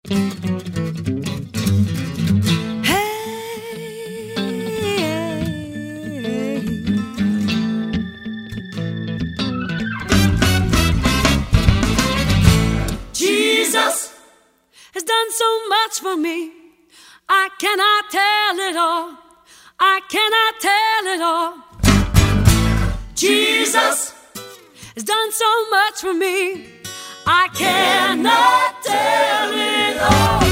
Jesus has done so much for me. I cannot tell it all. I cannot tell it all. Jesus has done so much for me. I cannot tell it all.